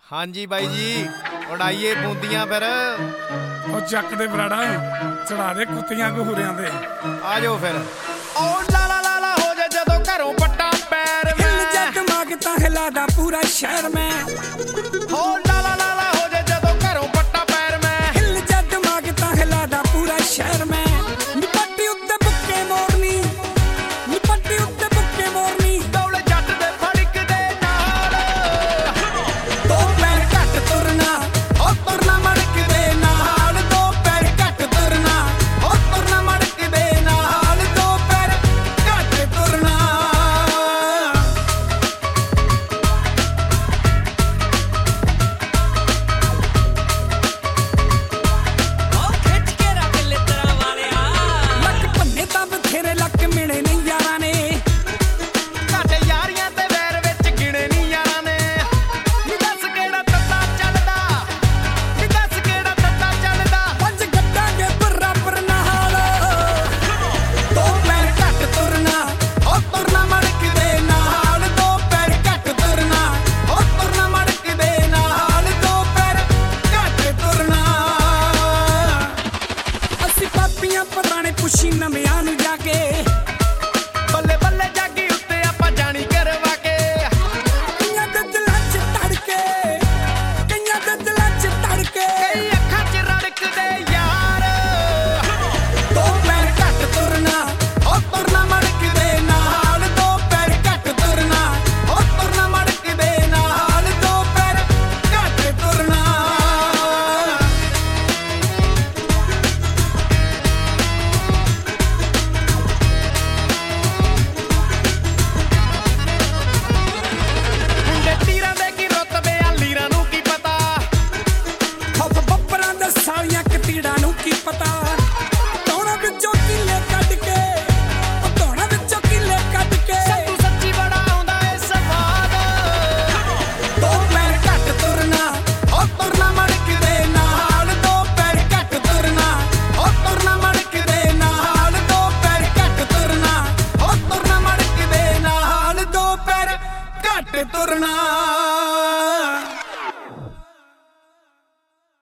ਹਾਂਜੀ ਬਾਈ ਜੀ, ਉਡਾਈਏ ਬੂੰਦੀਆਂ ਫਿਰ। ਉਹ ਚੱਕ ਦੇ ਬਰਾੜਾ, ਚੜਾ ਦੇ ਕੁੱਤੀਆਂ ਘੂਰਿਆਂ ਦੇ। ਆ ਜਾਓ ਫਿਰ। ਓ ਲਾਲਾ ਲਾਲਾ ਹੋ ਜਾ ਜਦੋਂ ਘਰੋਂ ਪੱਟਾ ਪੈਰ ਮੈਂ। ਹਿੱਲ ਜਾ ਦਿਮਾਗ ਤਾਂ ਹਿਲਾਦਾ ਪੂਰਾ ਸ਼ਹਿਰ ਮੈਂ। ਓ ਲਾਲਾ ਲਾਲਾ ਹੋ ਜਾ ਜਦੋਂ ਘਰੋਂ ਪੱਟਾ ਪੈਰ ਮੈਂ। ਹਿੱਲ ਜਾ ਦਿਮਾਗ ਤਾਂ ਹਿਲਾਦਾ ਪੂਰਾ ਸ਼ਹਿਰ ਮੈਂ। ਨਿਪੱਟੀ ਉੱਤੇ ਬੁੱਕੇ ਮੋਰਨੀ, ਨਿਪੱਟੀ ਉੱਤੇ ਬੁੱਕੇ ਮੋਰਨੀ। ਡੌਲੇ ਜੱਟ ਦੇ ਫੜਕ ਦੇ ਨਾਲ ਦੋ ਪੈਰ ਘੱਟ ਤੁਰਨਾ, ਉਹ ਤੁਰਨਾ ਮੜਕ ਦੇ ਨਾਲ। ਦੋ ਪੈਰ ਘੱਟ ਤੁਰਨਾ, ਉਹ ਤੁਰਨਾ ਮੜਕ ਦੇ ਨਾਲ। ਦੋ ਪੈਰ ਘੱਟ ਤੁਰਨਾ। ਲੱਕ ਭੰਨੇ ਤਾਂ ਬਥੇਰੇ ਲੱਕ ਮਿਲੇ ਨਹੀਂ ਯਾਰਾਂ ਨੇ। ਘਾਟੇ ਯਾਰੀਆਂ ਤੇ ਵੈਰ ਵਿੱਚ ਗਿਣੇ ਨਹੀਂ ਯਾਰਾਂ ਨੇ। ਨੀ ਦੱਸ ਕਿਹੜਾ ਤੱਤਾ ਚੱਲਦਾ, ਨੀ ਦੱਸ ਕਿਹੜਾ ਤੱਤਾ ਚੱਲਦਾ। ਪੰਜ ਗੱਡਾਂਗੇ ਬਰਾਬਰ ਨਾਲ। ਦੋ ਪੈਰ ਘੱਟ ਤੁਰਨਾ, ਉਹ ਤੁਰਨਾ ਮੜਕ ਦੇ ਨਾਲ। ਦੋ ਪੈਰ ਘੱਟ ਤੁਰਨਾ, ਉਹ ਤੁਰਨਾ ਮੜਕ ਦੇ ਨਾਲ। ਦੋ ਪੈਰ ਘੱਟ ਤੁਰਨਾ। ਅਸੀਂ ਪਾਪੀਆਂ ਪੁਰਾਣੇ ਪੁੱਛੀ ਨਵਿਆਂ ਨੂੰ ਜਾ ਕੇ। ਬੱਲੇ ਬੱਲੇ ਜਾਗੀ ਉੱਤੇ ਆਪਾਂ ਜਾਣੀ ਕਰਵਾ ਕੇ। ਕਈਆਂ ਦੇ ਦਿਲਾਂ 'ਚ ਧੜਕੇ, ਕਈਆਂ ਦੇ ਦਿਲਾਂ 'ਚ ਧੜਕੇ। ਕਈ ਅੱਖਾਂ 'ਚ ਰੜਕਦੇ ਯਾਰ। ਦੋ ਪੈਰ ਘੱਟ ਤੁਰਨਾ, ਉਹ ਤੁਰਨਾ ਮੜਕ ਦੇ ਨਾਲ। ਦੋ ਪੈਰ ਘੱਟ ਤੁਰਨਾ, ਉਹ ਤੁਰਨਾ ਮੜਕ ਦੇ ਨਾਲ। ਦੋ ਪੈਰ ਘੱਟ ਤੁਰਨਾ। ਮੁੰਡੇ ਤੀਰਾਂ ਦੇ ਕੀ ਰੁਤਬੇ ਆ, ਲੀਰਾਂ ਨੂੰ ਕੀ ਪਤਾ। ਖੌਫ ਬੱਪਰਾਂ ਦੇ ਸਾਲੀਆਂ ਕਤੀੜਾਂ ਨੂੰ ਕੀ ਪਤਾ। ਧੌਣਾ ਵਿੱਚੋਂ ਕਿੱਲੇ ਕੱਢ ਕੇ, ਉਹ ਧੌਣਾ ਵਿੱਚੋਂ ਕਿੱਲੇ ਕੱਢ ਕੇ। ਸੱਤੂ ਸੱਚੀ ਬੜਾ ਆਉਂਦਾ ਏ ਸਵਾਦ। ਦੋ ਪੈਰ ਘੱਟ ਤੁਰਨਾ, ਉਹ ਤੁਰਨਾ ਮੜਕ ਦੇ ਨਾਲ। ਦੋ ਪੈਰ ਘੱਟ ਤੁਰਨਾ, ਉਹ ਤੁਰਨਾ ਮੜਕ ਦੇ ਨਾਲ। ਦੋ ਪੈਰ ਘੱਟ ਤੁਰਨਾ, ਉਹ ਤੁਰਨਾ ਮੜਕ ਦੇ ਨਾਲ। ਦੋ ਪੈਰ ਘੱਟ ਤੁਰਨਾ।